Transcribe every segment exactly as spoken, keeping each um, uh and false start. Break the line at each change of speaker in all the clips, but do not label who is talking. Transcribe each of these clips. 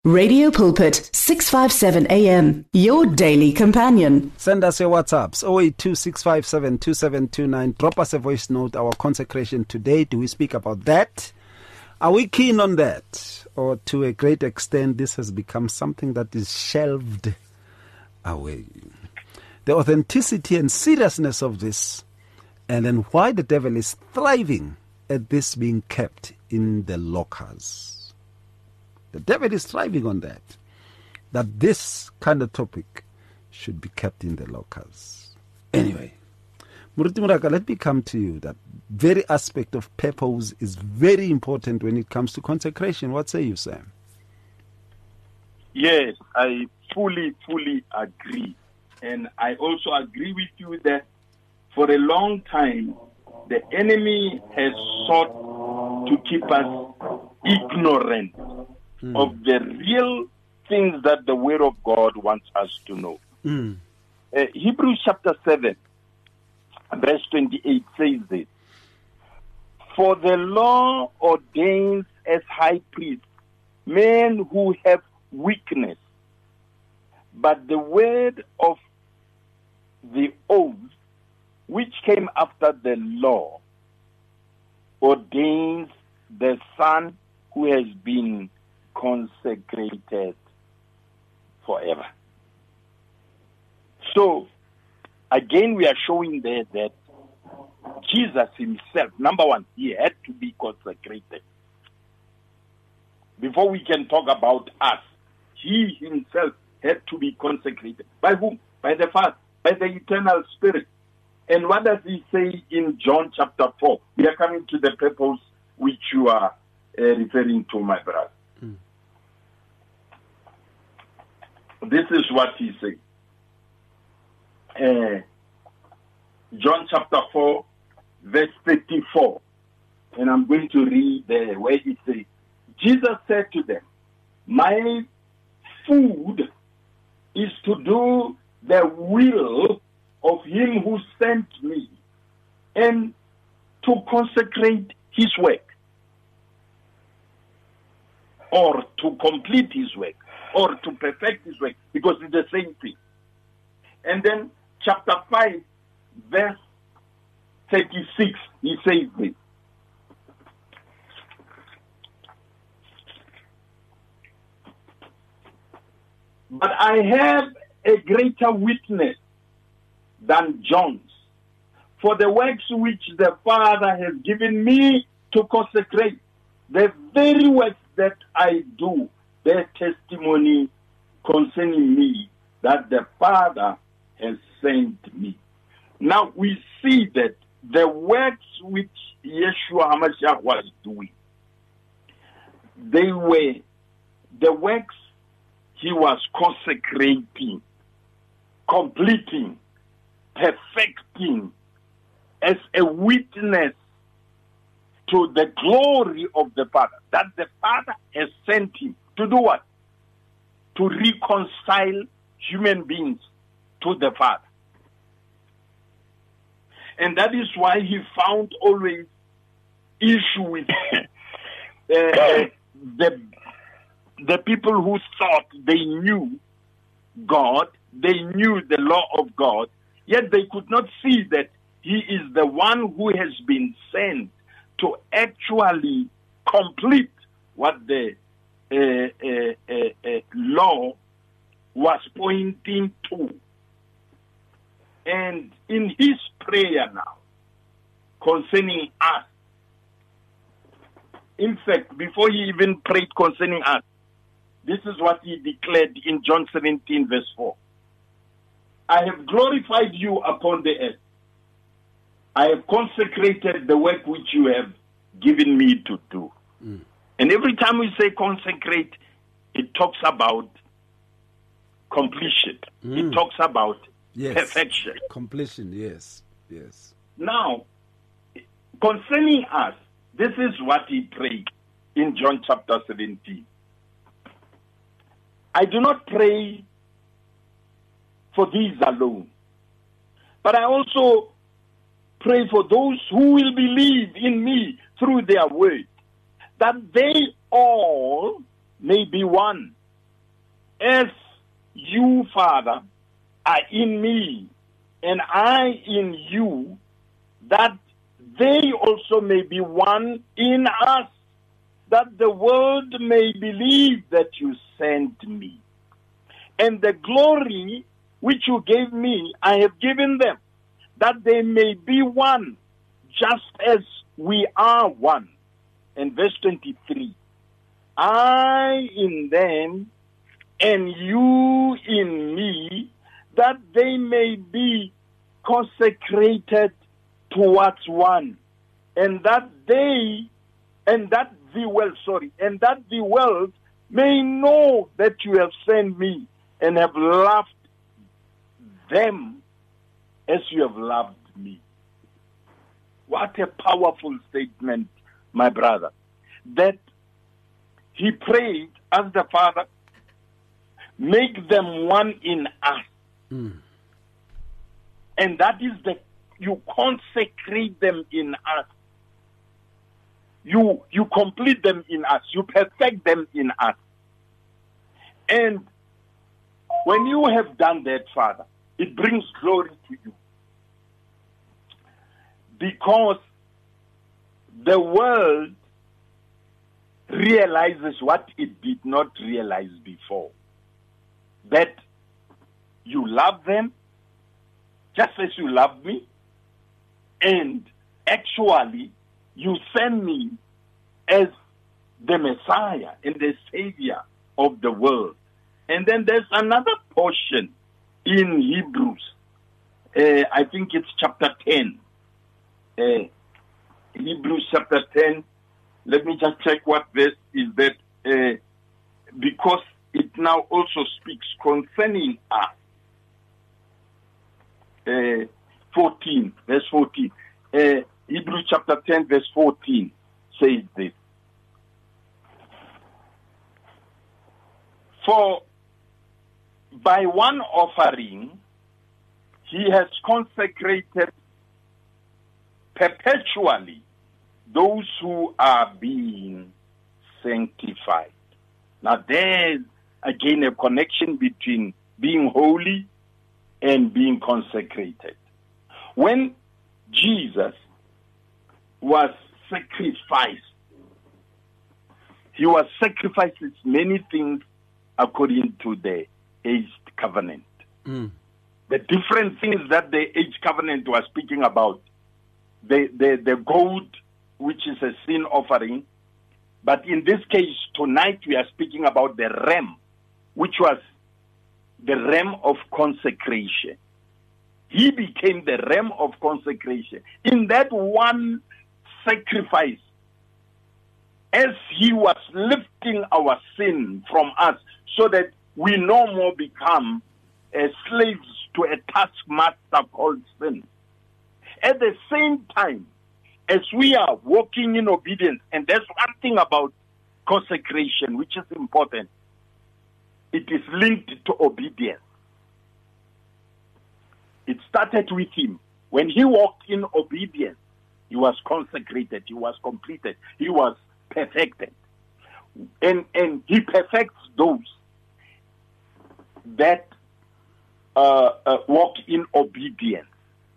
Radio Pulpit, six fifty-seven A M, your daily companion.
Send us your WhatsApps, zero eight two, six five seven, two seven two nine. Drop us a voice note, our consecration today. Do we speak about that? Are we keen on that? Or to a great extent, this has become something that is shelved away? The authenticity and seriousness of this, and then why the devil is thriving at this being kept in the lockers. The devil is thriving on that, that this kind of topic should be kept in the lockers. Anyway, Muruti Muraka, let me come to you. That very aspect of purpose is very important when it comes to consecration. What say you, Sam?
Yes, I fully, fully agree. And I also agree with you that for a long time, the enemy has sought to keep us ignorant mm. of the real things that the Word of God wants us to know.
Mm.
Uh, Hebrews chapter seven, verse twenty-eight says this: For the law ordains as high priests men who have weakness, but the word of the oath, which came after the law, ordains the Son who has been consecrated forever. So, again, we are showing there that Jesus himself, number one, he had to be consecrated. Before we can talk about us, he himself had to be consecrated. By whom? By the Father, by the eternal Spirit. And what does he say in John chapter four? We are coming to the purpose which you are uh, referring to, my brother. Mm. This is what he says. Uh, John chapter four, verse thirty-four. And I'm going to read there where he says, Jesus said to them, my food is to do the will of him who sent me and to consecrate his work, or to complete his work, or to perfect his work, because it's the same thing. And then chapter five, verse thirty-six, he says this: But I have a greater witness than John's, for the works which the Father has given me to consecrate, the very works that I do, their testimony concerning me, that the Father has sent me. Now we see that the works which Yeshua HaMashiach was doing, they were the works he was consecrating, completing, perfecting as a witness to the glory of the Father, that the Father has sent him to do what? To reconcile human beings to the Father. And that is why he found always issue with uh, the, the people who thought they knew God, they knew the law of God, yet they could not see that he is the one who has been sent to actually complete what the uh, uh, uh, uh, law was pointing to. And in his prayer now, concerning us, in fact, before he even prayed concerning us, this is what he declared in John seventeen, verse four. I have glorified you upon the earth. I have consecrated the work which you have given me to do. Mm. And every time we say consecrate, it talks about completion. Mm. It talks about yes. perfection.
Completion, yes, yes.
Now, concerning us, this is what he prayed in John chapter seventeen. I do not pray for these alone, but I also pray for those who will believe in me through their word, that they all may be one, as you, Father, are in me, and I in you, that they also may be one in us, that the world may believe that you sent me. And the glory which you gave me, I have given them, that they may be one, just as we are one. And verse twenty-three, I in them, and you in me, that they may be consecrated towards one, and that they, and that the world, sorry, and that the world may know that you have sent me and have loved them as you have loved me. What a powerful statement, my brother, that he prayed as the Father, make them one in us. Mm. And that is the, you consecrate them in us. You, you complete them in us. You perfect them in us. And when you have done that, Father, it brings glory to you. Because the world realizes what it did not realize before. That you love them just as you love me, and actually you send me as the Messiah and the Savior of the world. And then there's another portion in Hebrews. Uh, I think it's chapter ten. Uh, Hebrews chapter ten. Let me just check what verse is that. Uh, because it now also speaks concerning us. Uh, fourteen, verse fourteen. Uh, Hebrews chapter ten, verse fourteen says this. For by one offering he has consecrated perpetually those who are being sanctified. Now there's again a connection between being holy and being consecrated. When Jesus was sacrificed, he was sacrificed with many things according to the aged covenant. Mm. The different things that the aged covenant was speaking about, the, the, the goat, which is a sin offering, but in this case, tonight we are speaking about the ram, which was the ram of consecration. He became the ram of consecration. In that one sacrifice, as he was lifting our sin from us so that we no more become uh, slaves to a taskmaster called sin. At the same time, as we are walking in obedience, and there's one thing about consecration which is important, it is linked to obedience. It started with him. When he walked in obedience, he was consecrated, he was completed, he was perfected. And, and he perfects those that uh, uh, walk in obedience.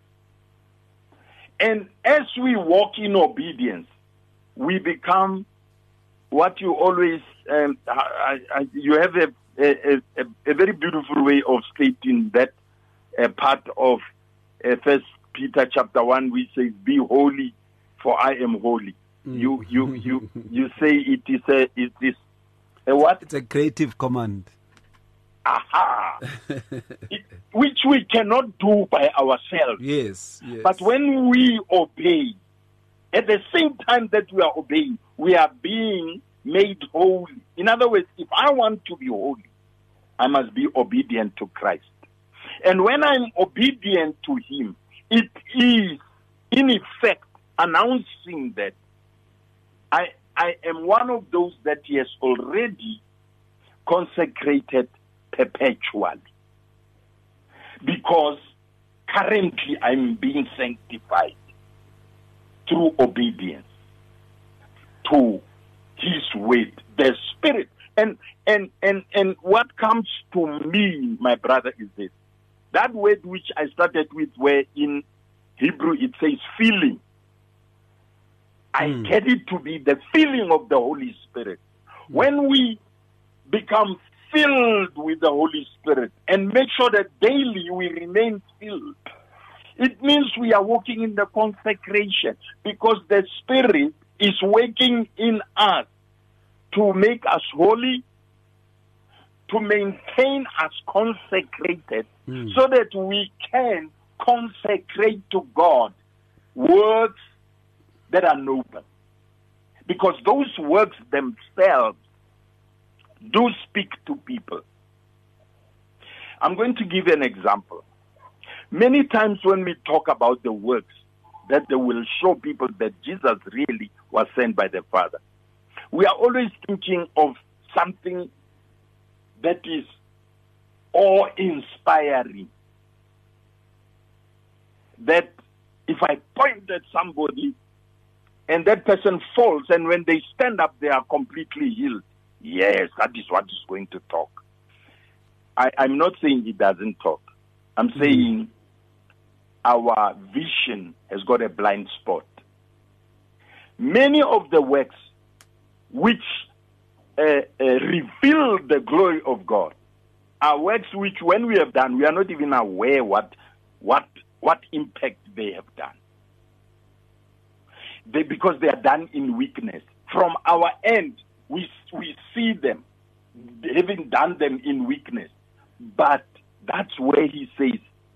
And as we walk in obedience, we become what you always, um, I, I, you have a, a, a, a very beautiful way of stating that uh, part of uh, First Peter chapter one, which says, "Be holy, for I am holy." Mm. You, you, you, you say it is a, it is a what?
It's a creative command.
Aha! it, which we cannot do by ourselves.
Yes, yes.
But when we obey, at the same time that we are obeying, we are being made holy. In other words, if I want to be holy, I must be obedient to Christ. And when I'm obedient to him, it is, in effect, announcing that I, I am one of those that he has already consecrated perpetually. Because currently I'm being sanctified through obedience to his word. The Spirit, And and and and what comes to me, my brother, is this. That word which I started with, where in Hebrew it says feeling. I mm. get it to be the feeling of the Holy Spirit. Mm. When we become filled with the Holy Spirit and make sure that daily we remain filled, it means we are walking in the consecration, because the Spirit is working in us to make us holy, to maintain us consecrated, mm. so that we can consecrate to God works that are noble. Because those works themselves do speak to people. I'm going to give you an example. Many times when we talk about the works that they will show people that Jesus really was sent by the Father, we are always thinking of something that is awe-inspiring. That if I point at somebody and that person falls, and when they stand up, they are completely healed. Yes, that is what is going to talk. I, I'm not saying he doesn't talk. I'm mm-hmm. saying our vision has got a blind spot. Many of the works which uh, uh, reveal the glory of God are works which, when we have done, we are not even aware what what what impact they have done. They, because they are done in weakness. From our end, we we see them having done them in weakness. But that's where he says,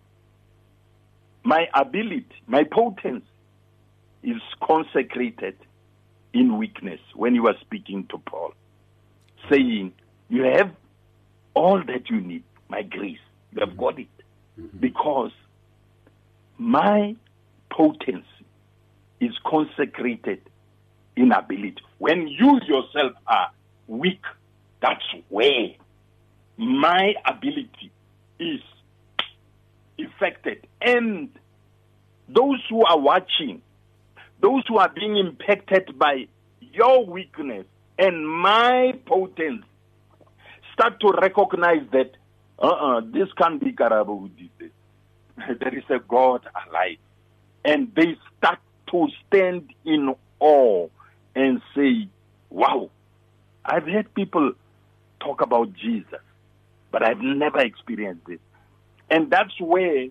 my ability, my potency is consecrated in weakness, when he was speaking to Paul, saying, you have all that you need, my grace. You have got it. Mm-hmm. Because my potency is consecrated in ability. When you yourself are weak, that's where my ability is affected. And those who are watching, those who are being impacted by your weakness and my potency, start to recognize that uh-uh, this can't be Karabo who did this. There is a God alive. And they start to stand in awe and say, wow, I've heard people talk about Jesus, but I've never experienced it. And that's where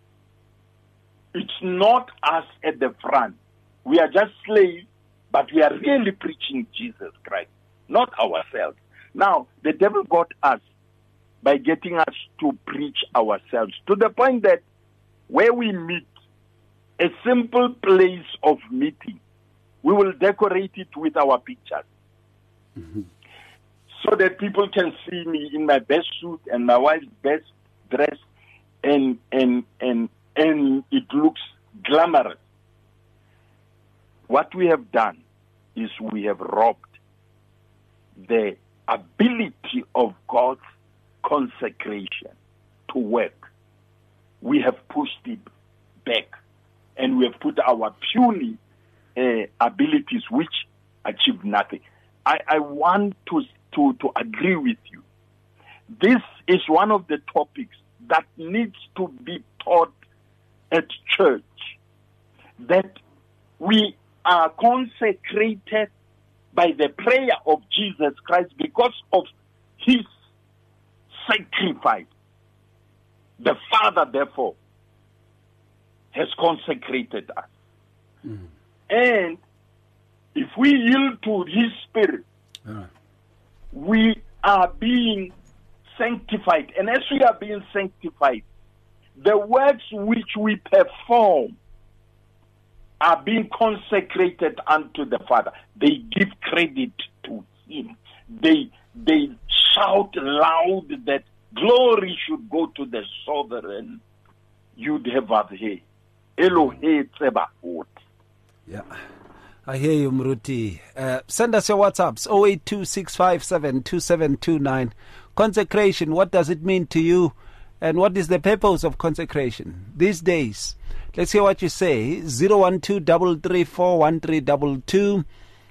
it's not us at the front. We are just slaves, but we are really preaching Jesus Christ, not ourselves. Now, the devil got us by getting us to preach ourselves, to the point that where we meet, a simple place of meeting, we will decorate it with our pictures. Mm-hmm. So that people can see me in my best suit and my wife's best dress, and and and and it looks glamorous. What we have done is we have robbed the ability of God's consecration to work. We have pushed it back, and we have put our puny uh, abilities which achieve nothing. I, I want to, to, to agree with you. This is one of the topics that needs to be taught at church, that we are consecrated by the prayer of Jesus Christ because of his sacrifice. The Father, therefore, has consecrated us. Mm. And if we yield to his Spirit, uh. we are being sanctified. And as we are being sanctified, the works which we perform are being consecrated unto the Father. They give credit to him. They they shout loud that glory should go to the sovereign Yud-Heh-Vav-Heh, Elohei Tsebaot.
Yeah, I hear you, Mruti. Uh, send us your WhatsApps, oh eight two, six five seven, two seven two nine. Consecration, what does it mean to you? And what is the purpose of consecration these days? Let's hear what you say. zero one two, three three four, one three two two.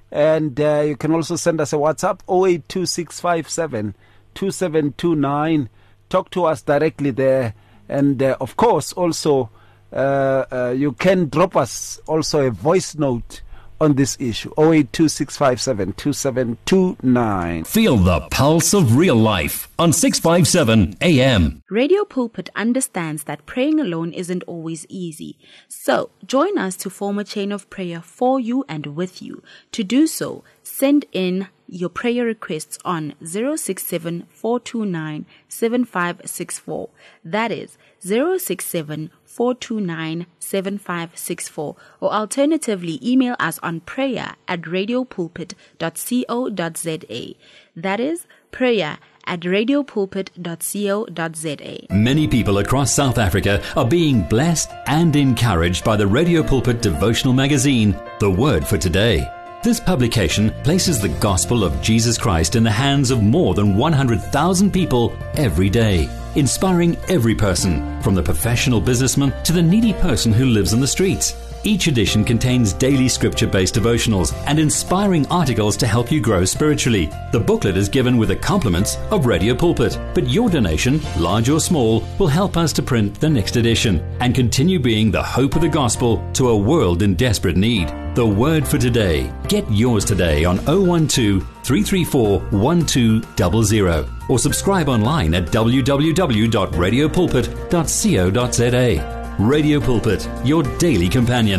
And uh, you can also send us a WhatsApp, zero eight two six five seven two seven two nine. Talk to us directly there. And, uh, of course, also, uh, uh, you can drop us also a voice note on this issue, zero eight two six five seven two seven two nine.
Feel the pulse of real life on six fifty-seven A M.
Radio Pulpit understands that praying alone isn't always easy. So, join us to form a chain of prayer for you and with you. To do so, send in your prayer requests on zero six seven four two nine seven five six four. That is zero six seven four two nine seven five six four, or alternatively email us on prayer at radiopulpit dot co dot za. That is prayer at radiopulpit dot co dot za.
Many people across South Africa are being blessed and encouraged by the Radio Pulpit devotional magazine, The Word for Today. This publication places the gospel of Jesus Christ in the hands of more than one hundred thousand people every day, inspiring every person, from the professional businessman to the needy person who lives in the streets. Each edition contains daily scripture-based devotionals and inspiring articles to help you grow spiritually. The booklet is given with the compliments of Radio Pulpit, but your donation, large or small, will help us to print the next edition and continue being the hope of the gospel to a world in desperate need. The Word for Today. Get yours today on zero one two three three four one two zero zero or subscribe online at w w w dot radio pulpit dot co dot za. Radio Pulpit, your daily companion.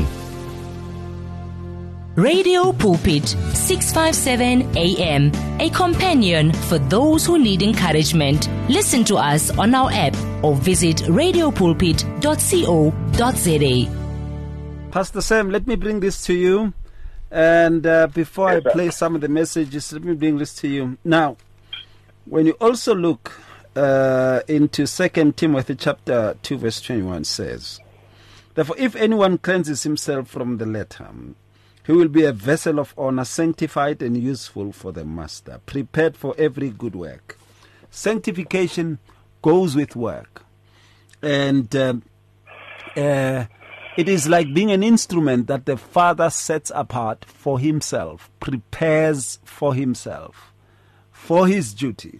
Radio Pulpit, six fifty-seven A M, a companion for those who need encouragement. Listen to us on our app or visit radio pulpit dot co dot za.
Pastor Sam, let me bring this to you. And uh, before
yes,
I play some of the messages, let me bring this to you. Now, when you also look uh, into Second Timothy chapter two, verse twenty-one says, therefore, if anyone cleanses himself from the letter, he will be a vessel of honor, sanctified and useful for the master, prepared for every good work. Sanctification goes with work. And uh, uh, it is like being an instrument that the Father sets apart for himself, prepares for himself, for his duty.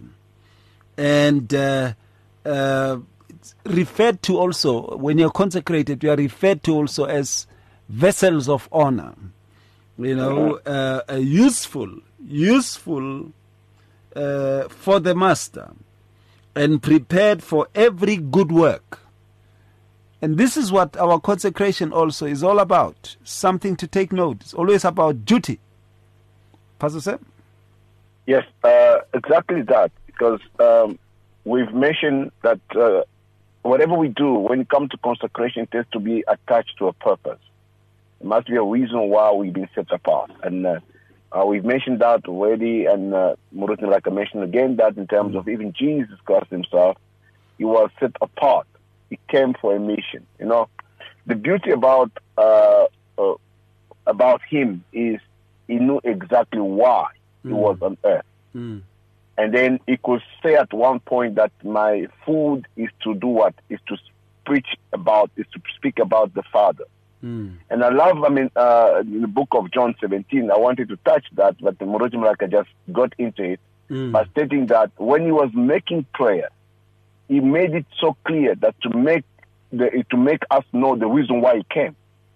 And uh, uh, it's referred to also, when you're consecrated, you are referred to also as vessels of honor. You know, uh, uh, useful, useful uh, for the master, and prepared for every good work. And this is what our consecration also is all about. Something to take note. It's always about duty. Pastor Sam?
Yes, uh, exactly that. Because um, we've mentioned that uh, whatever we do, when it comes to consecration, it has to be attached to a purpose. There must be a reason why we've been set apart. And uh, uh, we've mentioned that already, and uh, Murutin, like I mentioned again, that in terms of even Jesus Christ himself, he was set apart. He came for a mission. You know, the beauty about uh, uh, about him is he knew exactly why mm. he was on earth. Mm. And then he could say at one point that my food is to do what? Is to preach about, is to speak about the Father. Mm. And I love, I mean, uh, in the book of John seventeen, I wanted to touch that, but the Moroji Malaka just got into it mm. by stating that when he was making prayer, he made it so clear that to make the, to make us know the reason why he came.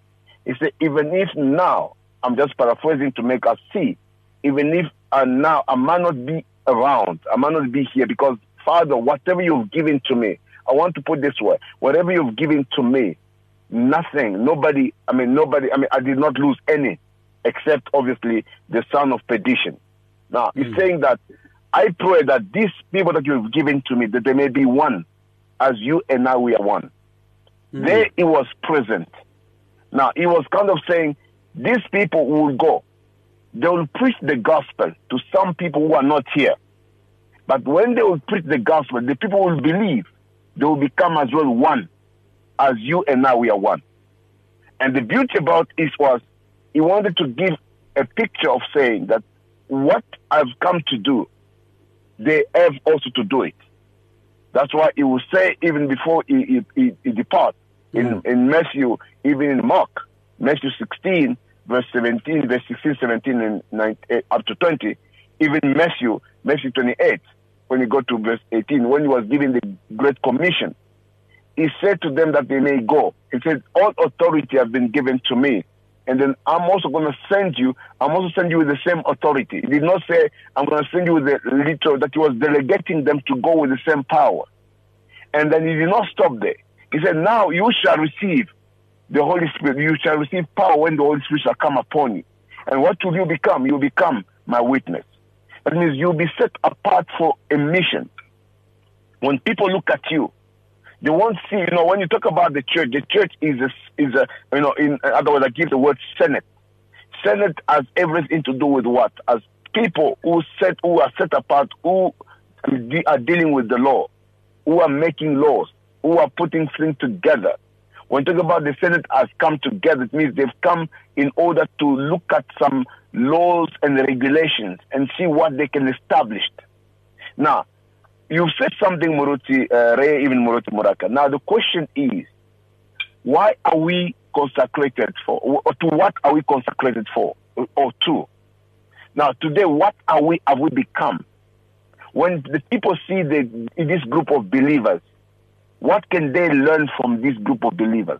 He said, even if now, I'm just paraphrasing to make us see, even if uh, now I might not be around, I might not be here, because Father, whatever you've given to me, I want to put this way, whatever you've given to me, nothing, nobody, I mean, nobody, I mean, I did not lose any, except obviously the son of perdition. Now, mm. he's saying that I pray that these people that you've given to me, that they may be one, as you and I, we are one. Mm. There he was present. Now, he was kind of saying, these people will go. They will preach the gospel to some people who are not here. But when they will preach the gospel, the people will believe. They will become as well one, as you and I, we are one. And the beauty about it was, he wanted to give a picture of saying that what I've come to do, they have also to do it. That's why he will say, even before he, he, he, he departs, mm. in, in Matthew, even in Mark, Matthew sixteen, verse seventeen, verse sixteen, seventeen, and nineteen, up to twenty. Even Matthew, Matthew twenty-eight, when you go to verse eighteen, when he was giving the Great Commission, he said to them that they may go. He said, all authority has been given to me. And then I'm also going to send you, I'm also send you with the same authority. He did not say, I'm going to send you with the little, that he was delegating them to go with the same power. And then he did not stop there. He said, now you shall receive the Holy Spirit. You shall receive power when the Holy Spirit shall come upon you. And what will you become? You become my witness. That means you'll be set apart for a mission. When people look at you, they won't see, you know, when you talk about the church, the church is a, is a you know, in other words, I give the word Senate. Senate has everything to do with what? As people who set, who are set apart, who are dealing with the law, who are making laws, who are putting things together. When you talk about the Senate has come together, it means they've come in order to look at some laws and regulations and see what they can establish. Now, you've said something, Muruti, uh, Ray, even Muruti Muraka. Now, the question is, why are we consecrated for? Or to what are we consecrated for? Or to? Now, today, what are we, have we become? When the people see the, this group of believers, what can they learn from this group of believers?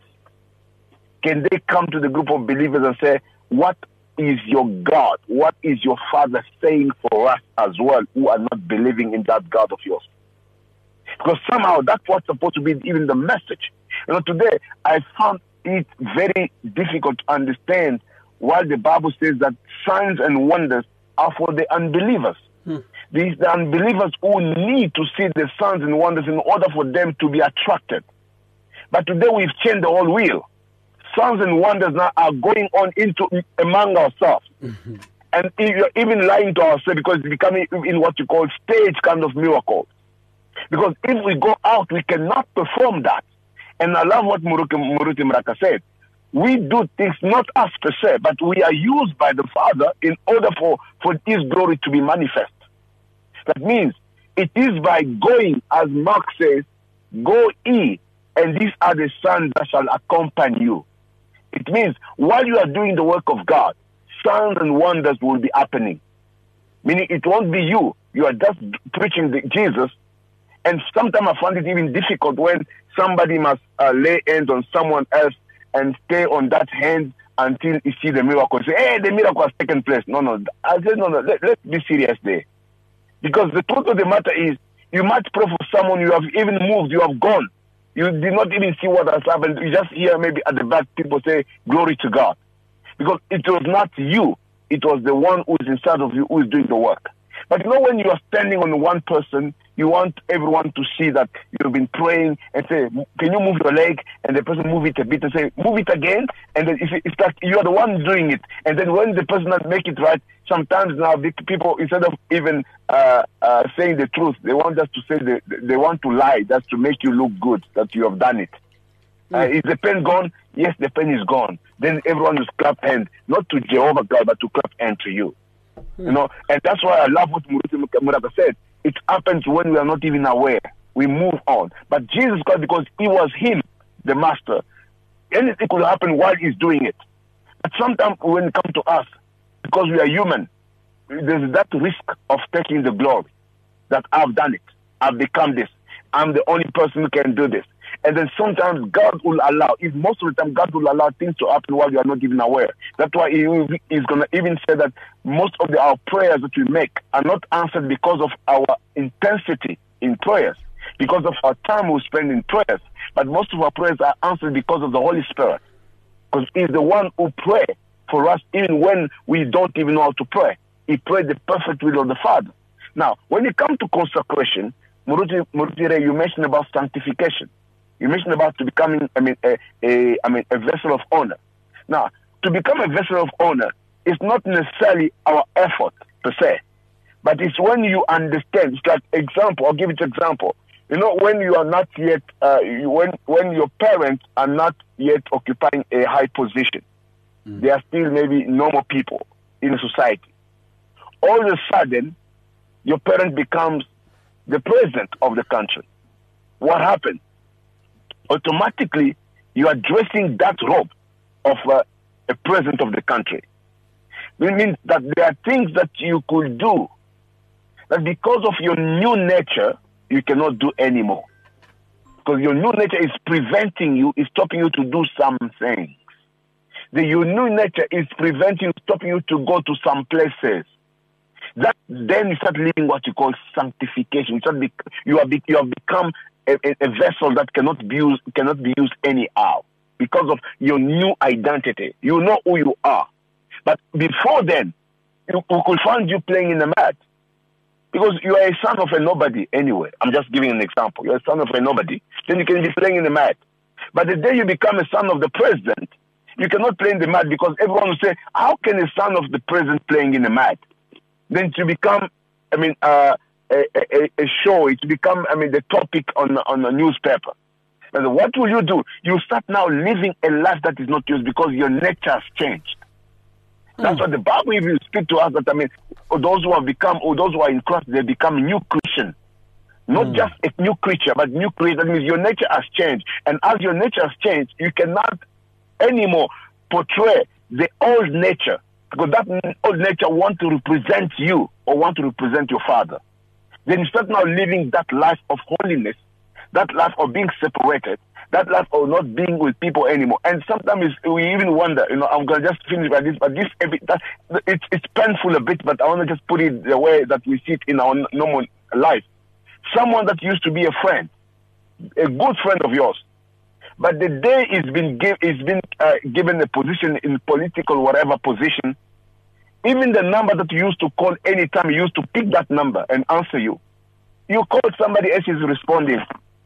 Can they come to the group of believers and say, what is your God? What is your Father saying for us as well who are not believing in that God of yours? Because somehow that's what's supposed to be even the message. You know, today I found it very difficult to understand why the Bible says that signs and wonders are for the unbelievers. Hmm. These the unbelievers who need to see the signs and wonders in order for them to be attracted. But today we've changed the whole wheel. Signs and wonders now are going on into among ourselves. Mm-hmm. And you're even lying to ourselves because it's becoming in what you call stage kind of miracles. Because if we go out, we cannot perform that. And I love what Muruti Muraka said. We do things not us per se, but we are used by the Father in order for, for His glory to be manifest. That means it is by going, as Mark says, go ye, and these are the signs that shall accompany you. It means while you are doing the work of God, signs and wonders will be happening. Meaning it won't be you. You are just preaching the Jesus. And sometimes I find it even difficult when somebody must uh, lay hands on someone else and stay on that hand until you see the miracle. Say, hey, the miracle has taken place. No, no. I said, no, no, let, let's be serious there. Because the truth of the matter is, you might pray for someone, you have even moved, you have gone. You did not even see what has happened. You just hear maybe at the back people say, glory to God. Because it was not you. It was the one who is inside of you who is doing the work. But you know, when you are standing on one person, you want everyone to see that you've been praying and say, can you move your leg? And the person move it a bit and say, move it again. And then it's like you are the one doing it. And then when the person doesn't make it right, sometimes now the people, instead of even uh, uh, saying the truth, they want us to say, the, they want to lie. That's to make you look good, that you have done it. Mm. Uh, is the pen gone? Yes, the pen is gone. Then everyone will clap hand, not to Jehovah God, but to clap hand to you. Mm. You know, and that's why I love what Muruti Muraka said. It happens when we are not even aware. We move on. But Jesus Christ, because He was Him, the Master, anything could happen while He's doing it. But sometimes when it comes to us, because we are human, there's that risk of taking the glory. That I've done it. I've become this. I'm the only person who can do this. And then sometimes God will allow, if most of the time God will allow things to happen while you are not even aware. That's why He is going to even say that most of the, our prayers that we make are not answered because of our intensity in prayers, because of our time we spend in prayers. But most of our prayers are answered because of the Holy Spirit. Because He's the one who prays for us even when we don't even know how to pray. He prayed the perfect will of the Father. Now, when you come to consecration, Muruti, Muruti, you mentioned about sanctification. You mentioned about to becoming, I mean, a, a, I mean, a vessel of honor. Now, to become a vessel of honor is not necessarily our effort per se, but it's when you understand. It's like example. I'll give it an example. You know, when you are not yet, uh, you, when when your parents are not yet occupying a high position, mm. they are still maybe normal people in a society. All of a sudden, your parent becomes the president of the country. What happens? Automatically, you are dressing that robe of uh, a president of the country. It means that there are things that you could do that because of your new nature, you cannot do anymore. Because your new nature is preventing you, is stopping you to do some things. The your new nature is preventing you, stopping you to go to some places. That then you start living what you call sanctification. You, start be, you, are be, you have become a, a, a vessel that cannot be used, cannot be used anyhow because of your new identity. You know who you are. But before then, you, we could find you playing in the mat because you are a son of a nobody anyway. I'm just giving an example. You're a son of a nobody. Then you can be playing in the mat. But the day you become a son of the president, you cannot play in the mat because everyone will say, how can a son of the president playing in the mat? Then to become, I mean, uh, a, a, a show, it become, I mean, the topic on, on a newspaper. And what will you do? You start now living a life that is not yours because your nature has changed. Mm. That's what the Bible even speaks to us, that, I mean, those who have become, or those who are in Christ, they become new Christian. Not mm. just a new creature, but new creature. That means your nature has changed. And as your nature has changed, you cannot anymore portray the old nature, because that old nature want to represent you or want to represent your father. Then you start now living that life of holiness, that life of being separated, that life of not being with people anymore. And sometimes we even wonder, you know, I'm going to just finish by this, but this, that, it's, it's painful a bit, but I want to just put it the way that we see it in our normal life. Someone that used to be a friend, a good friend of yours, but the day it's been, give, it's been uh, given a position in political whatever position, even the number that you used to call anytime, you used to pick that number and answer you. You call somebody else is responding.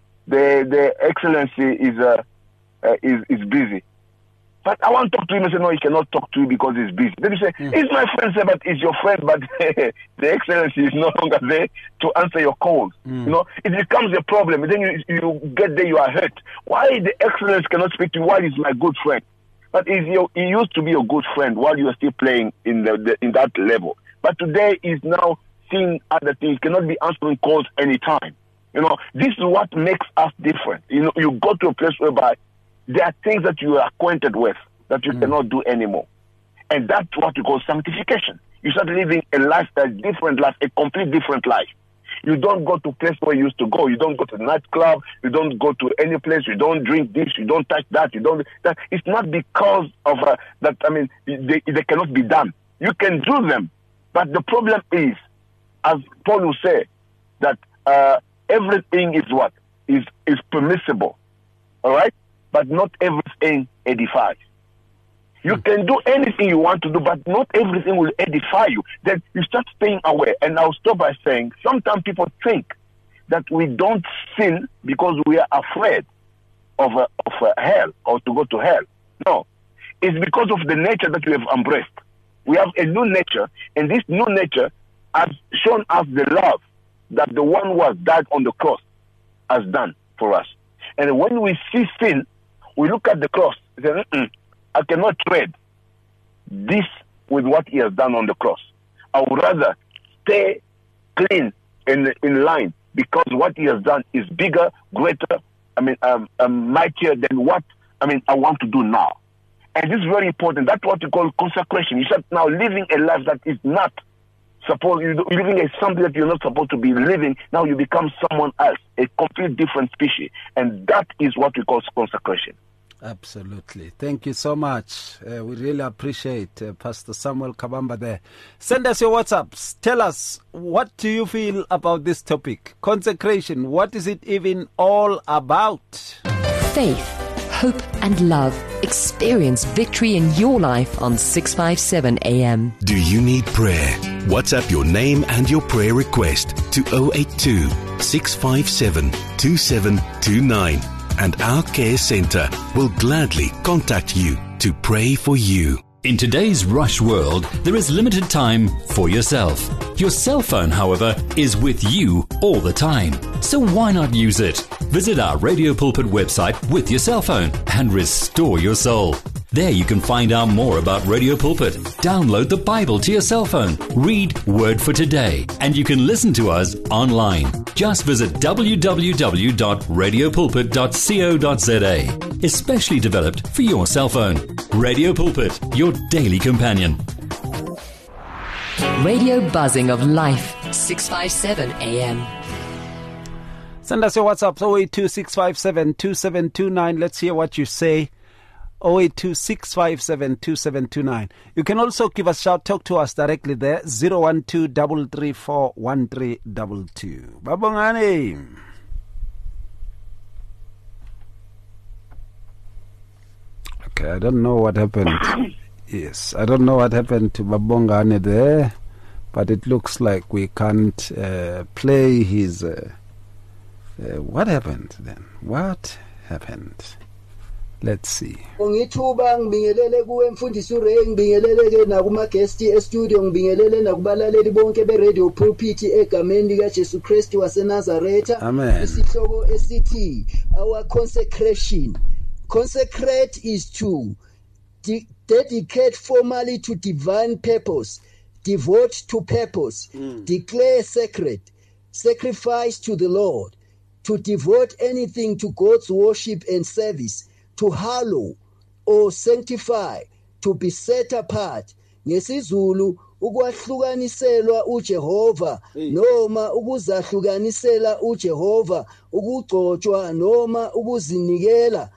The the excellency is uh, uh, is is busy. But I want to talk to him and say, no, he cannot talk to you because he's busy. Then you say, mm. he's my friend, sir, but he's your friend, but the excellency is no longer there to answer your calls. Mm. You know, it becomes a problem. And then you, you get there, you are hurt. Why the excellence cannot speak to you while he's my good friend? But he's your, he used to be a good friend while you are still playing in the, the in that level. But today he's now seeing other things, cannot be answering calls anytime. You know, this is what makes us different. You know, you go to a place whereby there are things that you are acquainted with that you mm. cannot do anymore. And that's what we call sanctification. You start living a life, a different life, a complete different life. You don't go to a place where you used to go. You don't go to a nightclub. You don't go to any place. You don't drink this. You don't touch that. You don't. That. It's not because of uh, that, I mean, they, they cannot be done. You can do them. But the problem is, as Paul will say, that uh, everything is what? Is, is permissible. All right? But not everything edifies. You mm. can do anything you want to do, but not everything will edify you. Then you start staying away. And I'll stop by saying, sometimes people think that we don't sin because we are afraid of, a, of a hell or to go to hell. No. It's because of the nature that we have embraced. We have a new nature, and this new nature has shown us the love that the one who has died on the cross has done for us. And when we see sin, we look at the cross and say, mm-mm, I cannot trade this with what he has done on the cross. I would rather stay clean in, in line because what he has done is bigger, greater, I mean, um, um, mightier than what, I mean, I want to do now. And this is very important. That's what we call consecration. You start now living a life that is not supposed, you're living a something that you're not supposed to be living. Now you become someone else, a complete different species. And that is what we call consecration.
Absolutely. Thank you so much. Uh, we really appreciate uh, Pastor Samuel Kabamba there. Send us your WhatsApps. Tell us, what do you feel about this topic? Consecration, what is it even all about?
Faith, hope and love. Experience victory in your life on six fifty-seven A M.
Do you need prayer? WhatsApp your name and your prayer request to zero eight two, six five seven, two seven two nine. And our care center will gladly contact you to pray for you.
In today's rush world, there is limited time for yourself. Your cell phone, however, is with you all the time. So why not use it? Visit our Radio Pulpit website with your cell phone and restore your soul. There you can find out more about Radio Pulpit. Download the Bible to your cell phone. Read Word for Today. And you can listen to us online. Just visit w w w dot radio pulpit dot co dot z a. Especially developed for your cell phone. Radio Pulpit, your daily companion.
Radio buzzing of life, six fifty-seven A M.
Send us your WhatsApp, oh eight two six five seven two seven two nine. Let's hear what you say. oh eight two six five seven two seven two nine. You can also give us a shout, talk to us directly there, zero one two three three four one three two two. Babongani. Okay, I don't know what happened. Yes, I don't know what happened to Babongani there, but it looks like we can't uh, play his... Uh, uh, what happened then? What happened? Let's see.
Ngithuba ngibingelele kuwe mfundisi uRay, ngibingelele ke nakuma guest e studio, ngibingelele nakubalaleli bonke be Radio Pulpit egameni lika Jesu Christ waseNazaretha.
Amen.
Isihloko esithi our consecration. Consecrate is to de- dedicate formally to divine purpose, devote to purpose, mm. declare sacred, sacrifice to the Lord, to devote anything to God's worship and service, to hallow or sanctify, to be set apart. NgesiZulu ukwahlukaniselwa uJehova noma ukuzahlukanisela uJehova, ukugcotshwa noma ukuzinikela.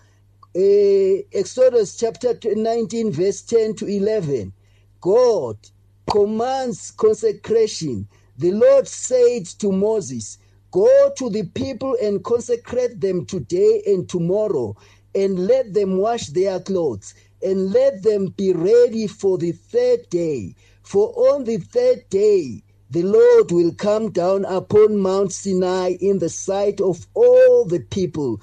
Uh, Exodus chapter nineteen verse ten to eleven. God commands consecration. The Lord said to Moses, "Go to the people and consecrate them today and tomorrow, and let them wash their clothes, and let them be ready for the third day. For on the third day the Lord will come down upon Mount Sinai in the sight of all the people."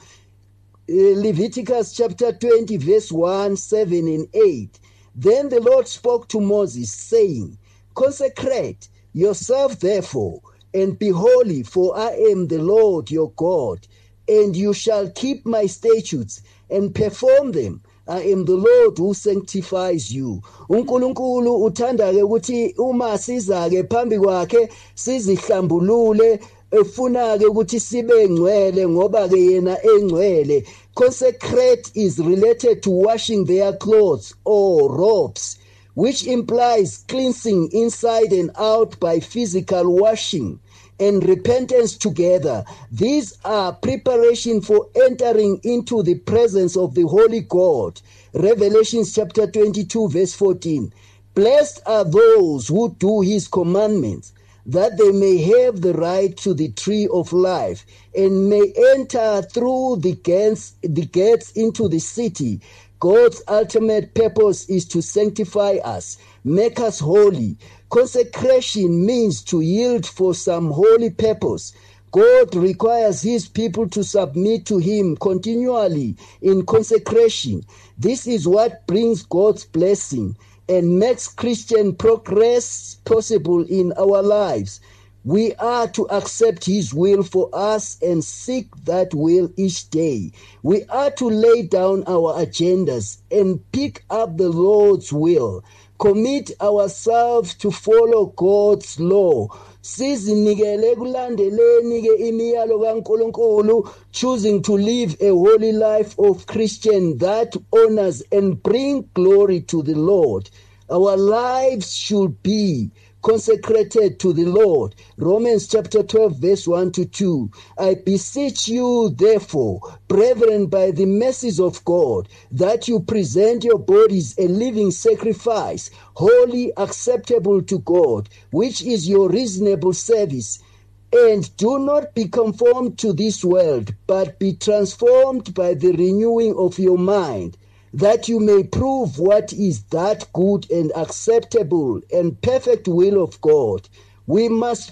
Uh, Leviticus chapter twenty verse one, seven and eight. Then the Lord spoke to Moses, saying, "Consecrate yourself therefore, and be holy, for I am the Lord your God, and you shall keep my statutes and perform them. I am the Lord who sanctifies you." uNkulunkulu uthanda ke ukuthi uma siza ke phambi kwakhe sizihlambulule, efuna ke ukuthi sibe ngcwele ngoba ke yena engcwele. Consecrate is related to washing their clothes or robes, which implies cleansing inside and out by physical washing and repentance together. These are preparation for entering into the presence of the Holy God. Revelation chapter twenty-two verse fourteen. Blessed are those who do his commandments, that they may have the right to the tree of life and may enter through the gates, the gates into the city. God's ultimate purpose is to sanctify us, make us holy. Consecration means to yield for some holy purpose. God requires his people to submit to him continually in consecration. This is what brings God's blessing and makes Christian progress possible in our lives. We are to accept his will for us and seek that will each day. We are to lay down our agendas and pick up the Lord's will. Commit ourselves to follow God's law. Sizinikele kulandeleni ke imiyalo kaNkulunkulu, choosing to live a holy life of Christian that honors and bring glory to the Lord. Our lives should be consecrated to the Lord. Romans chapter twelve verse one to two. I beseech you therefore, brethren, by the mercies of God, that you present your bodies a living sacrifice, holy, acceptable to God, which is your reasonable service. And do not be conformed to this world, but be transformed by the renewing of your mind, that you may prove what is that good and acceptable and perfect will of God. We must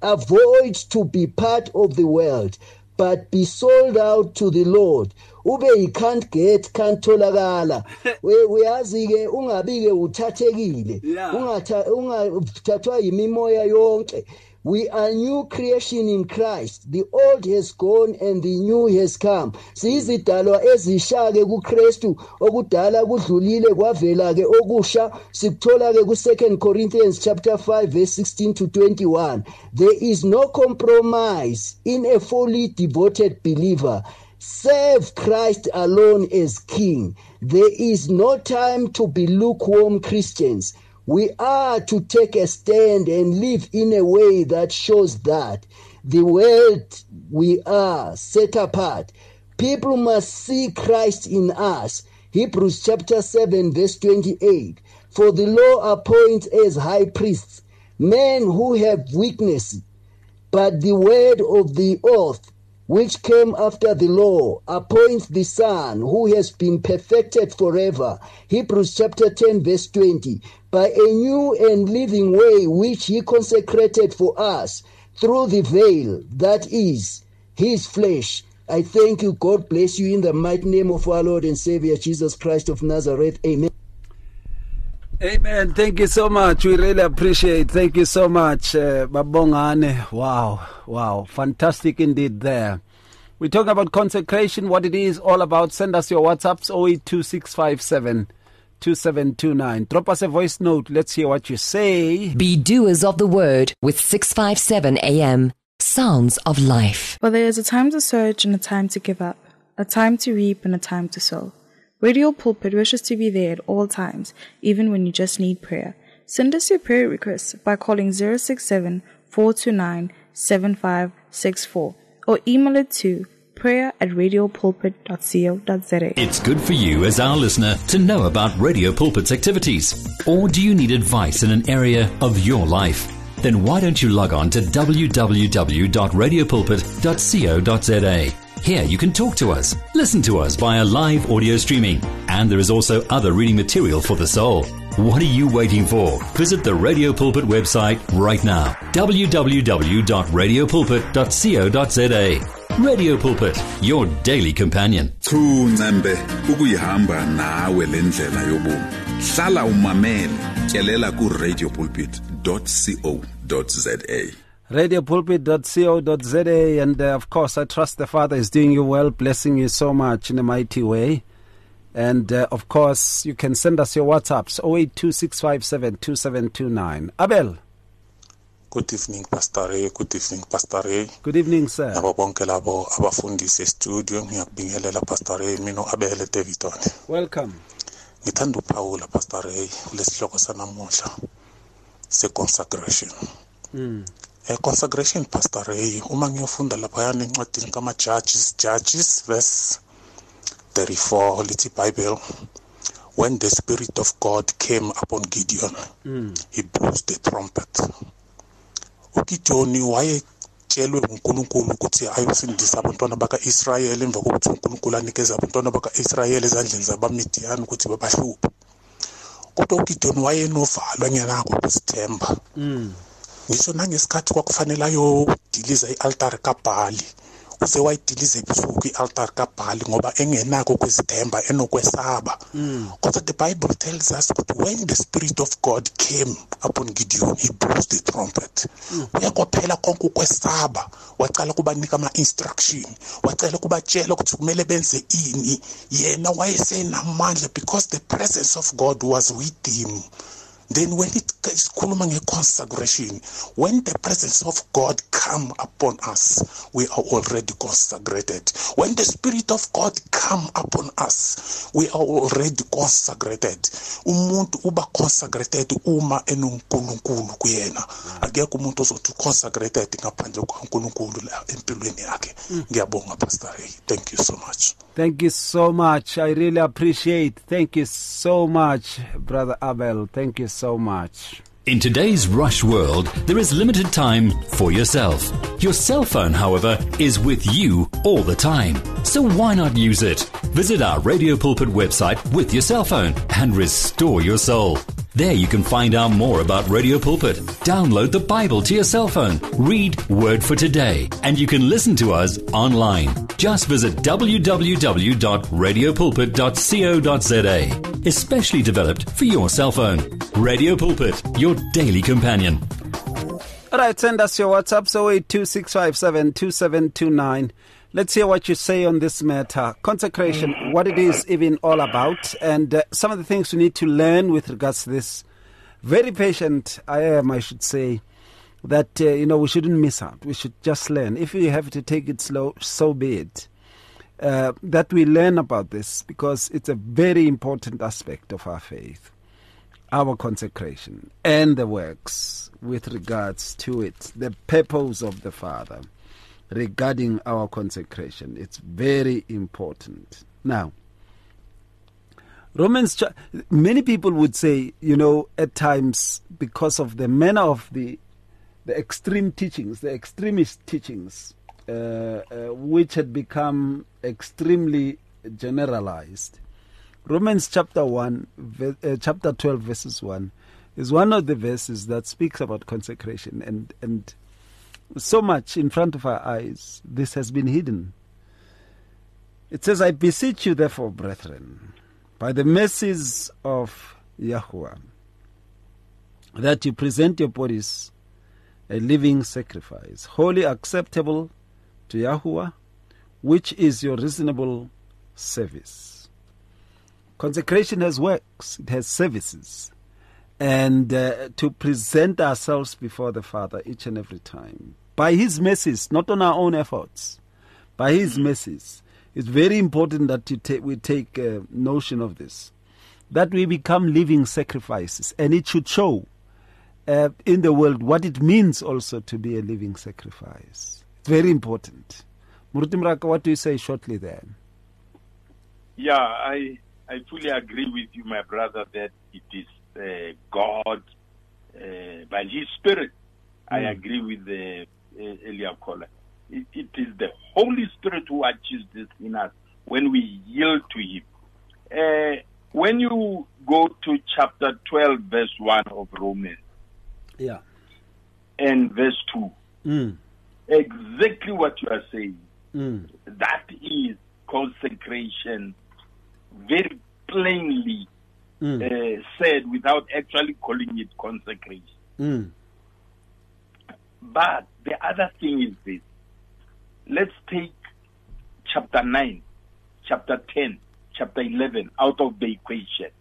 avoid to be part of the world, but be sold out to the Lord. Ube you can't get, can't tolakala. Uyazi ke ungabi ke uthathekile. Ungathathwa yimimoya yonke. We are new creation in Christ. The old has gone and the new has come. Sizidalwa ezishake kuKristu, okudala kudlulile kwavela ke okusha. Sikuthola ke ku Second Corinthians chapter five verse sixteen to twenty-one. There is no compromise in a fully devoted believer. Serve Christ alone as King. There is no time to be lukewarm Christians. We are to take a stand and live in a way that shows that the world we are set apart. People must see Christ in us. Hebrews chapter seven verse twenty-eight. For the law appoints as high priests men who have weakness, but the word of the oath, which came after the law, appoints the Son, who has been perfected forever. Hebrews chapter ten verse twenty. By a new and living way which he consecrated for us through the veil, that is his flesh. I thank you. God bless you in the mighty name of our Lord and Savior Jesus Christ of Nazareth. Amen.
Amen. Thank you so much. We really appreciate. Thank you so much, uh, Babongane. Wow, wow, fantastic indeed. There, we're talking about consecration, what it is all about. Send us your WhatsApps zero eight two six five seven two seven two nine. Drop us a voice note. Let's hear what you say.
Be doers of the word with six fifty-seven A M. Sounds of life.
Well, there is a time to search and a time to give up, a time to reap and a time to sow. Radio Pulpit wishes to be there at all times, even when you just need prayer. Send us your prayer requests by calling zero six seven, four two nine, seven five six four or email it to prayer at radio pulpit dot co dot za.
It's good for you as our listener to know about Radio Pulpit's activities. Or do you need advice in an area of your life? Then why don't you log on to w w w dot radio pulpit dot co dot za. Here you can talk to us, listen to us via live audio streaming, and there is also other reading material for the soul. What are you waiting for? Visit the Radio Pulpit website right now, w w w dot radio pulpit dot co dot za. Radio Pulpit, your daily companion.
Thunqembe ukuyihamba nawe lendlela yobomi. Hlala umamele, tyelela ku radio pulpit dot co dot za.
radio pulpit dot co dot za, and uh, of course I trust the Father is doing you well, blessing you so much in a mighty way. And uh, of course you can send us your WhatsApps zero eight two six five seven two seven two nine. Abel.
Good evening, Pastor Ray. Good evening, Pastor Ray.
Good evening, sir.
Nabo bonke labo abafundisi studio ngiyakubingelela Pastor Ray mina Abel Davidon.
Welcome.
Ngithanda uPaul Pastor Ray kulesihloko sanamuhla se consecration.
Mm.
A consecration, Pastor Ray, uma ngiyofunda lapha yana encwadini kama Judges, Judges verse thirty-four, lithi Bible. When the Spirit of God came upon Gideon,
mm.
he blew the trumpet. uGideon wayetshelwe uNkulunkulu ukuthi ayosindisa abantwana baka-Israyeli emva kokuthi uNkulunkulu anikeza abantwana baka-Israyeli ezandleni zabaMidiyani ukuthi babahluphe. Kodwa uGideon wayenovalo engenako ukusithemba.
Mm.
Ngisho nangesikhathi kwakufanele ayodiliza i-altar kaBhali, uze wayidiliza ebusuku i-altar kaBhali ngoba engenako kwezithemba enokwesaba.
Mm.
Kodwa the Bible tells us that when the Spirit of God came upon Gideon, he blew the trumpet. Uyakophela konke ukwesaba, wacala kubanika ama-instruction, wacala kubatshela ukuthi kumele benze ini. Yena wayesenamandla because the presence of God was with him. Then when it is consecration, when the presence of God come upon us, we are already consecrated. When the Spirit of God come upon us, we are already consecrated. Umuntu uba consecrated uma enonkulunkulu kuyena. Akekho umuntu ozothi consecrated ngaphandle kwaNkulunkulu la empilweni yakhe. Ngiyabonga Pastor Ray. Thank you so much.
Thank you so much. I really appreciate. Thank you so much, Brother Abel. Thank you so much.
In today's rush world, there is limited time for yourself. Your cell phone, however, is with you all the time. So why not use it? Visit our Radio Pulpit website with your cell phone and restore your soul. There you can find out more about Radio Pulpit. Download the Bible to your cell phone. Read Word for Today. And you can listen to us online. Just visit w w w dot radio pulpit dot co dot za. Especially developed for your cell phone. Radio Pulpit, your daily companion.
All right, send us your WhatsApp, so eight two six five seven two seven two nine. Let's hear what you say on this matter. Consecration, what it is even all about, and uh, some of the things we need to learn with regards to this. Very patient I am, I should say, that, uh, you know, we shouldn't miss out. We should just learn. If we have to take it slow, so be it. Uh, that we learn about this, because it's a very important aspect of our faith, our consecration, and the works with regards to it, the purpose of the Father regarding our consecration. It's very important. Now, Romans, many people would say, you know, at times, because of the manner of the the extreme teachings, the extremist teachings, uh, uh, which had become extremely generalized. Romans chapter one, uh, chapter twelve, verses one, is one of the verses that speaks about consecration, and and so much in front of our eyes, this has been hidden. It says, I beseech you, therefore, brethren, by the mercies of Yahuwah, that you present your bodies a living sacrifice, wholly acceptable to Yahuwah, which is your reasonable service. Consecration has works, it has services, and uh, to present ourselves before the Father each and every time. By His mercies, not on our own efforts, by His mercies. It's very important that you ta- we take uh, notion of this, that we become living sacrifices, and it should show uh, in the world what it means also to be a living sacrifice. It's very important. Muruti Mraka, what do you say shortly there?
Yeah, I I fully agree with you, my brother, that it is uh, God, uh, by His Spirit. Mm. I agree with the uh, earlier caller. It, it is the Holy Spirit who achieves this in us when we yield to Him. Uh, when you go to chapter twelve, verse one of Romans,
yeah,
and verse two,
mm.
exactly what you are saying,
mm.
that is consecration, very plainly mm. uh, said without actually calling it consecration.
Mm.
But the other thing is this. Let's take chapter nine, chapter ten, chapter eleven out of the equation.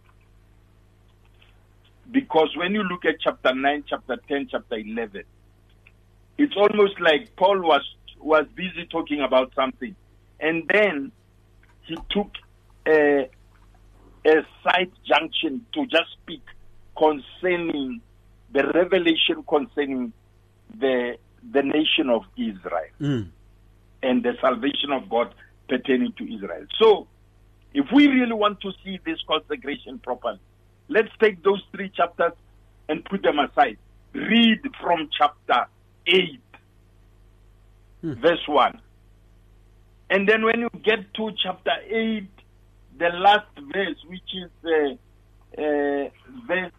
Because when you look at chapter nine, chapter ten, chapter eleven, it's almost like Paul was, was busy talking about something. And then he took a, a side junction to just speak concerning the revelation concerning the, the nation of Israel.
Mm.
And the salvation of God pertaining to Israel. So, if we really want to see this consecration properly, let's take those three chapters and put them aside. Read from chapter eight, hmm. verse one. And then when you get to chapter eight, the last verse, which is uh, uh, verse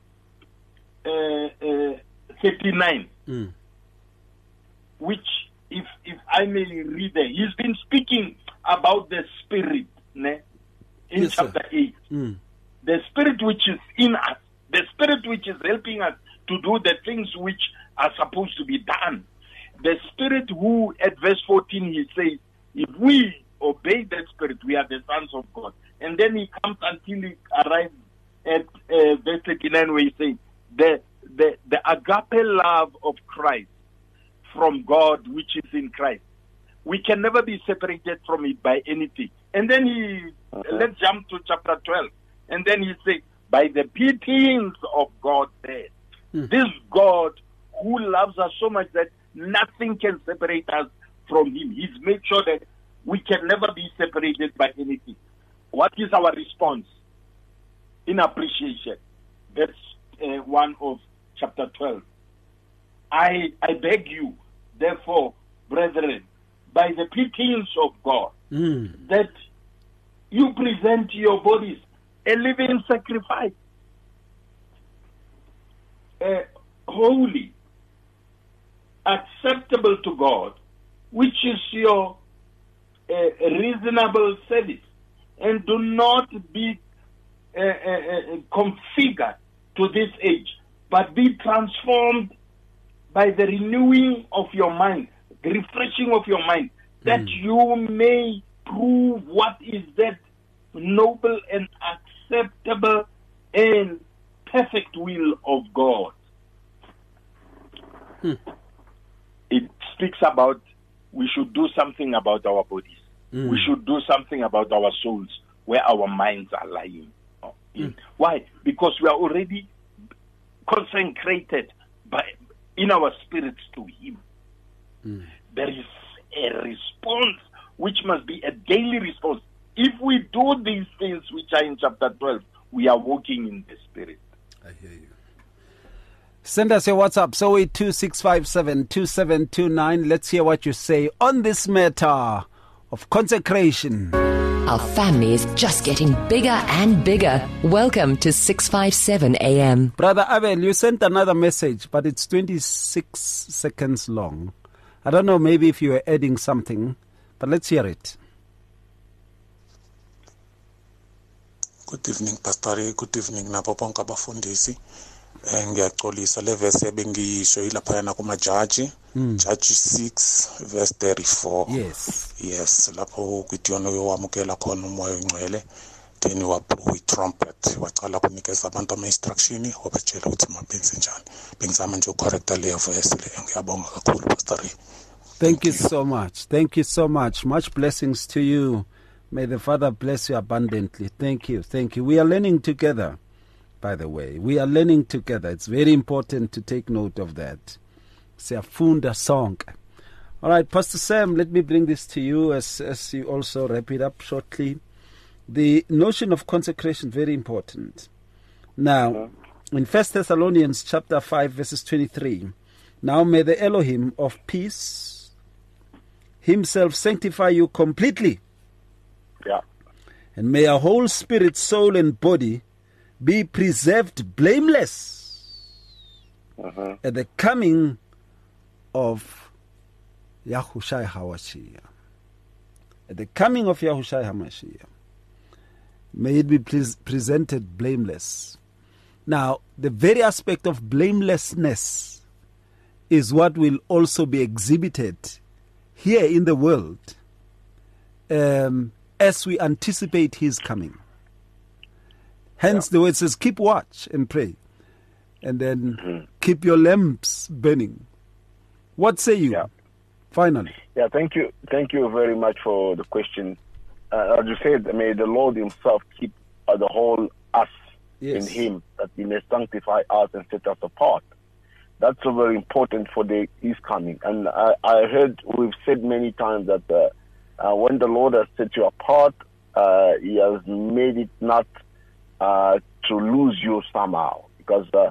uh, uh, thirty-nine,
hmm.
which If if I may read there, he's been speaking about the Spirit, ne, in
yes,
chapter sir. eight.
Mm.
The Spirit which is in us, the Spirit which is helping us to do the things which are supposed to be done. The Spirit who, at verse fourteen, he says, if we obey that Spirit, we are the sons of God. And then he comes until he arrives at uh, verse thirty-nine, where he says, the, the, the agape love of Christ from God, which is in Christ. We can never be separated from it by anything. And then he, uh-huh. let's jump to chapter twelve. And then he says, by the pityings of God there. Hmm. This God who loves us so much that nothing can separate us from Him. He's made sure that we can never be separated by anything. What is our response? In appreciation. That's uh, one of chapter twelve. I, I beg you, therefore, brethren, by the pityings of God,
mm.
that you present your bodies a living sacrifice, uh, holy, acceptable to God, which is your uh, reasonable service, and do not be uh, uh, configured to this age, but be transformed by the renewing of your mind, the refreshing of your mind, that mm. you may prove what is that noble and acceptable and perfect will of God.
Hmm.
It speaks about we should do something about our bodies. Mm. We should do something about our souls, where our minds are lying. Mm. Why? Because we are already consecrated by in our spirits to Him. Mm. There is a response which must be a daily response. If we do these things which are in chapter twelve, we are walking in the Spirit.
I hear you. Send us your WhatsApp, zero eight two six five seven two seven two nine. Let's hear what you say on this matter of consecration.
Our family is just getting bigger and bigger. Welcome to six fifty-seven A M.
Brother Abel, you sent another message, but it's twenty-six seconds long. I don't know, maybe if you were adding something, but let's hear it.
Good evening, Pastor. Good evening, nabo bonke abafundisi. Ngiyaxolisa le verse ebengiyisho ilaphana kuma judge, Judge six verse thirty-four.
Yes.
Yes, lapho kwidiyono yowamukela khona umoya ongcwele, then wablow trumpet, waqala kunikeza abantu ama instruction, wabatshela ukuthi mabenze njani. Bengizama nje ucorrecta le verse le. Ngiyabonga kakhulu, Pastor.
Thank you so much. Thank you so much. Much blessings to you. May the Father bless you abundantly. Thank you. Thank you. We are learning together, by the way. We are learning together. It's very important to take note of that. Siyafunda sonke. All right, Pastor Sam, let me bring this to you as, as you also wrap it up shortly. The notion of consecration, very important. Now, in First Thessalonians chapter five, verses twenty-three, now may the Elohim of peace Himself sanctify you completely.
Yeah.
And may our whole spirit, soul, and body be preserved blameless
uh-huh.
at the coming of Yahushua HaMashiach. At the coming of Yahushua HaMashiach. May it be pre- presented blameless. Now, the very aspect of blamelessness is what will also be exhibited here in the world um, as we anticipate His coming. Hence, yeah. the word says, keep watch and pray. And then mm-hmm. keep your lamps burning. What say you?
Yeah.
Finally.
Yeah, thank you. Thank you very much for the question. Uh, as you said, may the Lord Himself keep uh, the whole us yes. in Him, that He may sanctify us and set us apart. That's so very important for the His coming. And I, I heard, we've said many times that uh, uh, when the Lord has set you apart, uh, He has made it not uh, to lose you somehow. Because uh,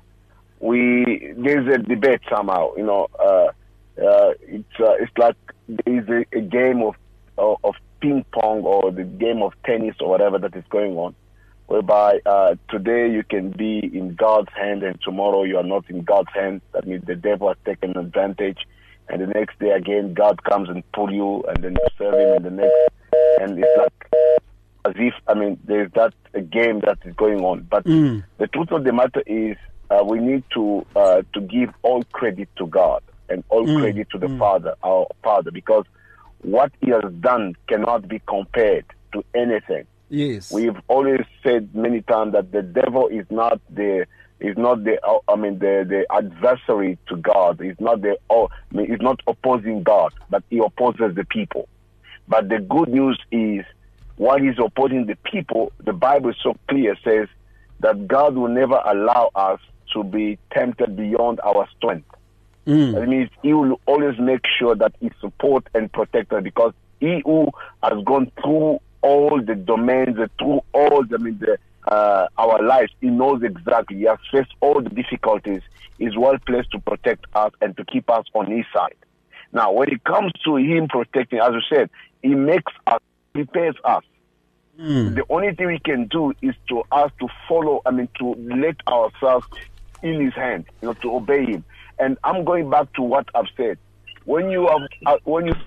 we there's a debate somehow, you know. Uh, uh, it's uh, it's like there is a, a game of uh, of ping pong or the game of tennis or whatever that is going on, whereby uh, today you can be in God's hand and tomorrow you are not in God's hand. That means the devil has taken advantage, and the next day again God comes and pull you, and then you serve Him, and the next, and it's like as if I mean there's that a game that is going on. But
mm.
the truth of the matter is uh, we need to uh, to give all credit to God and all mm. credit to the mm. Father, our Father, because what He has done cannot be compared to anything.
Yes,
we've always said many times that the devil is not the is not the I mean the, the adversary to God. He's not the oh, I mean, he's not opposing God, but he opposes the people. But the good news is, while he's opposing the people, the Bible is so clear, says that God will never allow us to be tempted beyond our strength.
Mm.
That means He will always make sure that He support and protect us, because He who has gone through all the domains, through all the, I mean, the, uh, our lives, He knows exactly. He has faced all the difficulties. He's well placed to protect us and to keep us on His side. Now, when it comes to Him protecting, as you said, He makes us, prepares us.
Mm.
The only thing we can do is to us to follow, I mean, to let ourselves in His hand, you know, to obey Him. And I'm going back to what I've said. When you have, uh, when you.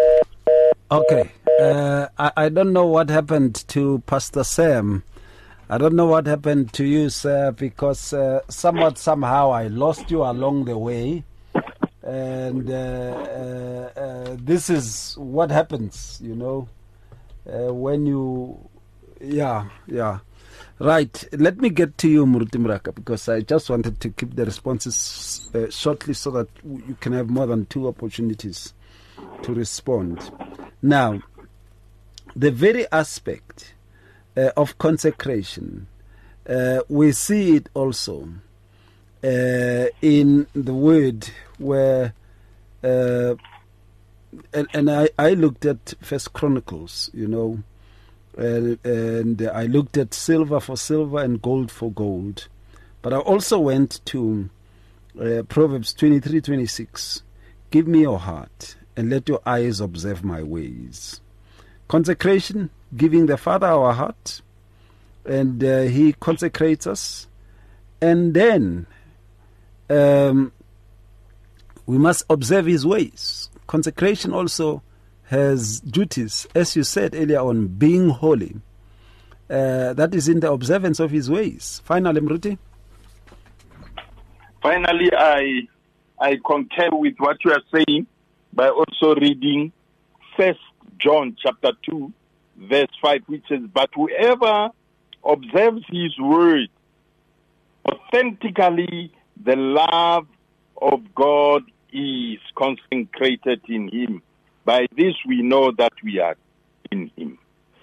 Okay, uh, I, I don't know what happened to Pastor Sam. I don't know what happened to you, sir, because uh, somewhat, somehow I lost you along the way. And uh, uh, uh, this is what happens, you know, uh, when you, yeah, yeah. Right, let me get to you, Muruti Mraka, because I just wanted to keep the responses uh, shortly so that you can have more than two opportunities to respond. Now, the very aspect uh, of consecration, uh, we see it also uh, in the word where, uh, and, and I, I looked at First Chronicles, you know, Uh, and I looked at silver for silver and gold for gold. But I also went to uh, Proverbs twenty-three twenty-six. Give me your heart and let your eyes observe my ways. Consecration, giving the Father our heart, and uh, He consecrates us. And then um, we must observe His ways. Consecration also has duties, as you said earlier on, being holy. Uh, that is in the observance of His ways. Finally, Mruti?
Finally, I I concur with what you are saying by also reading First John chapter two, verse five, which says, "But whoever observes His word, authentically the love of God is consecrated in him. By this we know that we are in Him."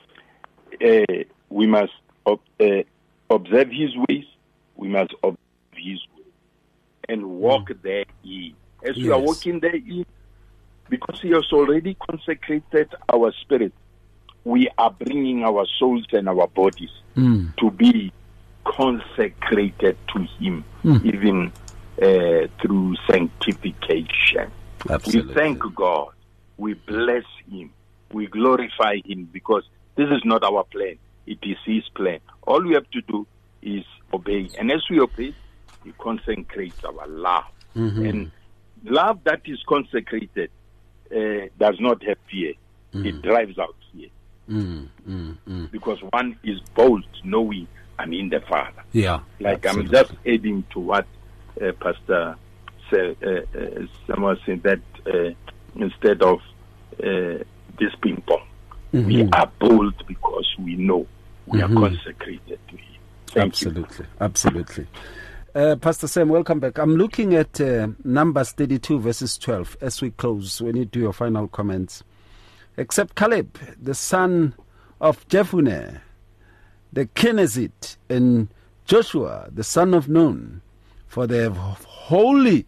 Uh, we must ob- uh, observe His ways. We must observe His way and walk mm. therein. As yes. we are walking therein, because He has already consecrated our spirit, we are bringing our souls and our bodies mm. to be consecrated to Him, mm. even uh, through sanctification.
Absolutely.
We thank God. We bless Him. We glorify Him, because this is not our plan. It is His plan. All we have to do is obey. And as we obey, He consecrates our love. Mm-hmm. And love that is consecrated uh, does not have fear. Mm. It drives out fear.
Mm, mm, mm.
Because one is bold, knowing I'm in the Father.
Yeah,
like
absolutely.
I'm just adding to what uh, Pastor said, uh, uh, someone said that uh, instead of uh, this ping pong, mm-hmm. we are bold because we know we mm-hmm. are consecrated to Him. Thank
absolutely,
you.
absolutely. Uh, Pastor Sam, welcome back. I'm looking at uh, Numbers thirty-two, verses twelve, as we close, when you do your final comments. "Except Caleb, the son of Jephunneh, the Kenizzite, and Joshua, the son of Nun, for they have wholly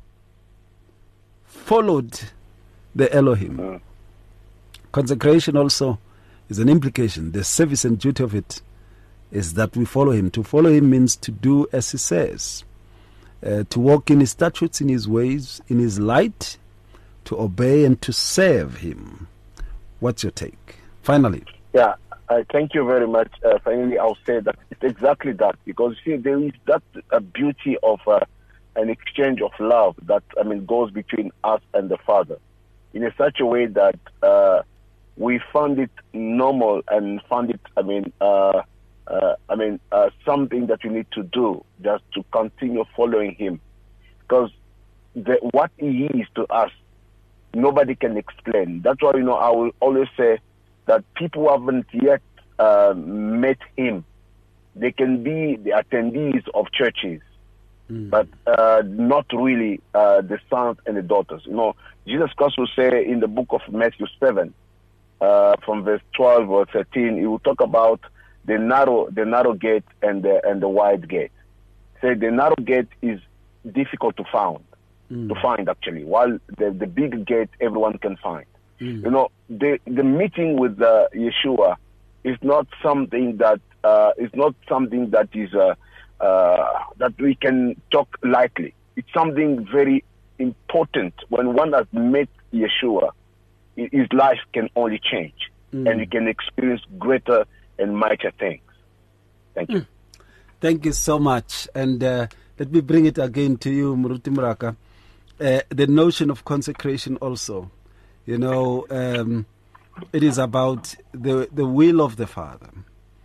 followed the Elohim." Uh. Consecration also is an implication. The service and duty of it is that we follow Him. To follow Him means to do as He says, uh, to walk in His statutes, in His ways, in His light, to obey and to serve Him. What's your take? Finally.
Yeah, uh, thank you very much. Uh, finally, I'll say that it's exactly that, because see, there is that uh, beauty of uh, an exchange of love that, I mean, goes between us and the Father, in a such a way that uh, we found it normal and found it, I mean, uh, uh, I mean, uh, something that we need to do just to continue following Him, because the, what He is to us, nobody can explain. That's why, you know, I will always say that people who haven't yet uh, met Him, they can be the attendees of churches, mm. but uh, not really uh, the sons and the daughters. You know, Jesus Christ will say in the book of Matthew seven, uh, from verse twelve or thirteen, He will talk about the narrow, the narrow gate and the and the wide gate. Say the narrow gate is difficult to find, mm. to find actually, while the the big gate everyone can find. Mm. You know, the the meeting with uh, Yeshua is not something that uh, is not something that is uh, uh, that we can talk lightly. It's something very important. When one has met Yeshua, his life can only change, mm. and he can experience greater and mightier things. Thank you.
Mm. Thank you so much. And uh, let me bring it again to you, Muruti Mraka. Uh, the notion of consecration also. You know, um, it is about the the will of the Father.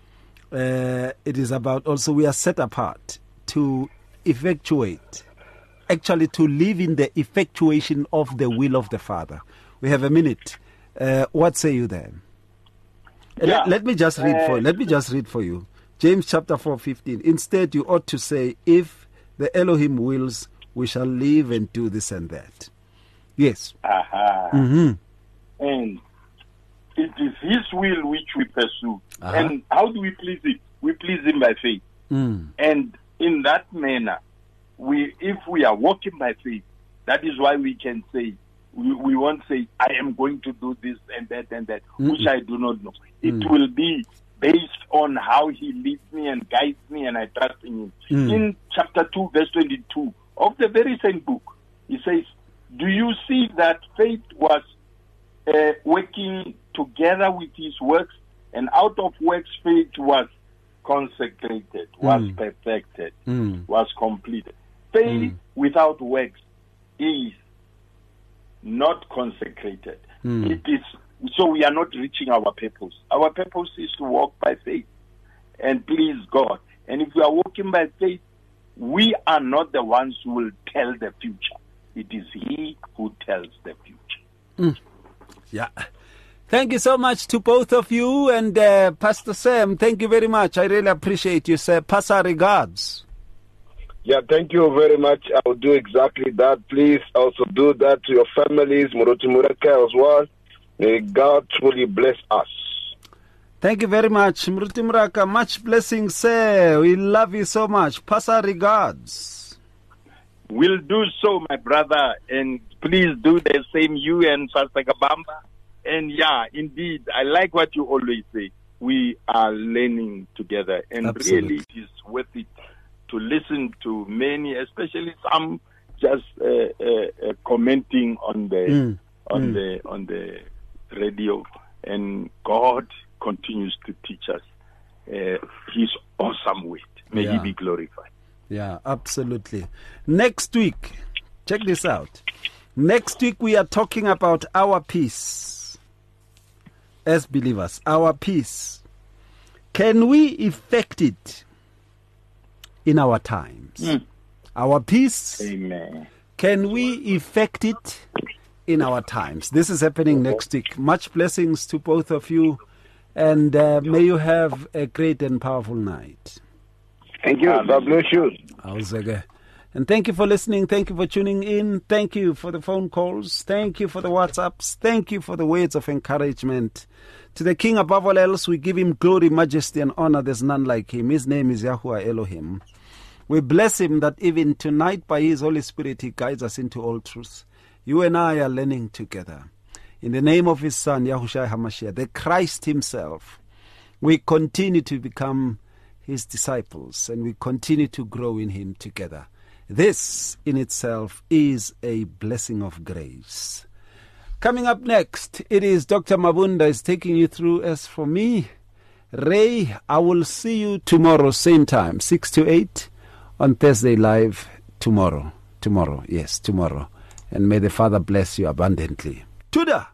uh, it is about also we are set apart to effectuate, actually to live in the effectuation of the will of the Father. We have a minute. Uh, what say you then?
Yeah.
Let, let me just read
uh,
for let me just read for you. James chapter four fifteen. Instead, you ought to say, if the Elohim wills, we shall live and do this and that. Yes.
Aha.
Mm-hmm.
And it is His will which we pursue.
Uh-huh.
And how do we please Him? We please Him by faith.
Mm.
And in that manner, we if we are walking by faith, that is why we can say, we, we won't say, I am going to do this and that and that,
Mm-mm.
which I do not know. It
Mm.
will be based on how He leads me and guides me, and I trust in Him.
Mm.
In chapter two, verse twenty-two of the very same book, He says, do you see that faith was uh, working together with His works, and out of works faith was consecrated, was
Mm.
perfected,
Mm.
was completed. Faith
Mm.
without works is not consecrated.
Mm.
It is so we are not reaching our purpose. Our purpose is to walk by faith and please God. And if we are walking by faith, we are not the ones who will tell the future. It is He who tells the future.
Mm. Yeah. Thank you so much to both of you. And uh, Pastor Sam, thank you very much. I really appreciate you, sir. Pass our regards.
Yeah, thank you very much. I will do exactly that. Please also do that to your families, Muruti Muraka as well. May God truly bless us.
Thank you very much, Muruti Muraka. Much blessings, sir. We love you so much. Pass our regards.
We'll do so, my brother. And please do the same, you and Pastor Kabamba. And yeah, indeed, I like what you always say. We are learning together. And
Absolutely.
really, it is worth it to listen to many, especially some just uh, uh, uh, commenting on the
Mm.
on
Mm.
the on the radio. And God continues to teach us uh, His awesome word. May
Yeah.
He be glorified.
Yeah, absolutely. Next week, check this out. Next week, we are talking about our peace. As believers, our peace. Can we effect it in our times?
Mm.
Our peace.
Amen.
Can we effect it in our times? This is happening next week. Much blessings to both of you, and uh, may you have a great and powerful night.
Thank you. God bless you.
Awesome. And thank you for listening. Thank you for tuning in. Thank you for the phone calls. Thank you for the WhatsApps. Thank you for the words of encouragement. To the King above all else, we give Him glory, majesty, and honor. There's none like Him. His name is Yahuwah Elohim. We bless Him that even tonight by His Holy Spirit, He guides us into all truth. You and I are learning together. In the name of His Son, Yahushua HaMashiach, the Christ Himself, we continue to become His disciples, and we continue to grow in Him together. This in itself is a blessing of grace. Coming up next, it is Doctor Mabunda is taking you through. As for me, Ray, I will see you tomorrow, same time, six to eight on Thursday Live tomorrow. Tomorrow, yes, tomorrow. And may the Father bless you abundantly. Tuda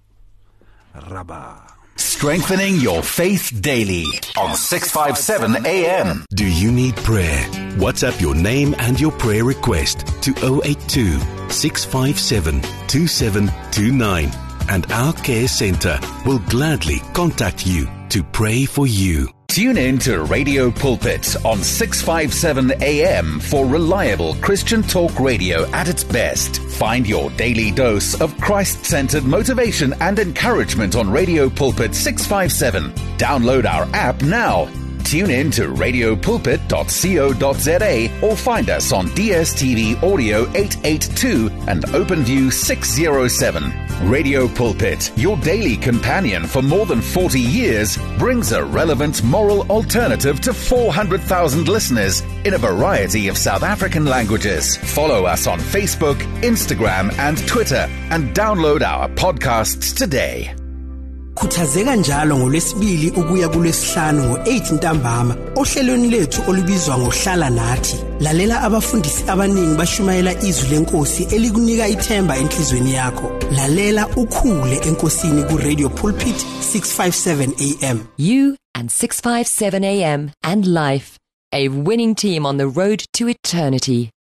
Rabba.
Strengthening your faith daily on six fifty-seven A M.
Do you need prayer? WhatsApp your name and your prayer request to zero eight two, six five seven, two seven two nine, and our care center will gladly contact you to pray for you.
Tune in to Radio Pulpit on six fifty-seven A M for reliable Christian talk radio at its best. Find your daily dose of Christ-centered motivation and encouragement on Radio Pulpit six fifty-seven. Download our app now. Tune in to radio pulpit dot co dot za or find us on D S T V Audio eight eighty-two and OpenView six oh seven. Radio Pulpit, your daily companion for more than forty years, brings a relevant moral alternative to four hundred thousand listeners in a variety of South African languages. Follow us on Facebook, Instagram, and Twitter, and download our podcasts today.
Khuthazeka njalo ngolwesibili ukuya kulwesihlanu ngo eight ntambama ohlelweni lethu olubizwa ngohlala nathi. Lalela abafundisi abaningi bashumayela izwi lenkosi elikunika ithemba enhlizweni yakho. Lalela ukhule enkosini ku Radio Pulpit six fifty-seven A M.
You and six fifty-seven A M and Life, a winning team on the road to eternity.